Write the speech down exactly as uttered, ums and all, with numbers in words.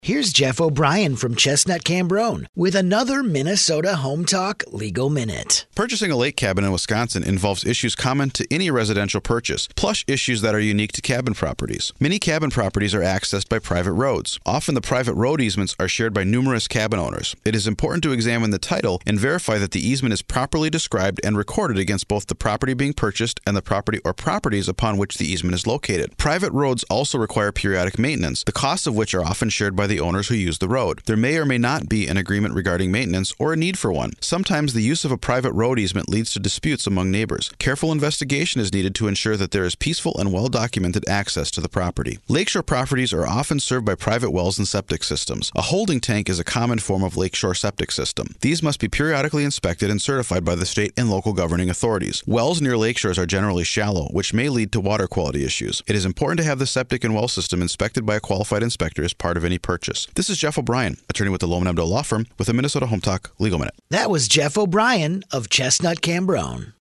Here's Jeff O'Brien from Chestnut Cambrone with another Minnesota Home Talk Legal Minute. Purchasing a lake cabin in Wisconsin involves issues common to any residential purchase, plus issues that are unique to cabin properties. Many cabin properties are accessed by private roads. Often the private road easements are shared by numerous cabin owners. It is important to examine the title and verify that the easement is properly described and recorded against both the property being purchased and the property or properties upon which the easement is located. Private roads also require periodic maintenance, the costs of which are often shared by the owners who use the road. There may or may not be an agreement regarding maintenance or a need for one. Sometimes the use of a private road easement leads to disputes among neighbors. Careful investigation is needed to ensure that there is peaceful and well-documented access to the property. Lakeshore properties are often served by private wells and septic systems. A holding tank is a common form of lakeshore septic system. These must be periodically inspected and certified by the state and local governing authorities. Wells near lakeshores are generally shallow, which may lead to water quality issues. It is important to have the septic and well system inspected by a qualified inspector as part of any purchase. This is Jeff O'Brien, attorney with the Lohman Abdul Law Firm with the Minnesota Home Talk Legal Minute. That was Jeff O'Brien of Chestnut Cambrone.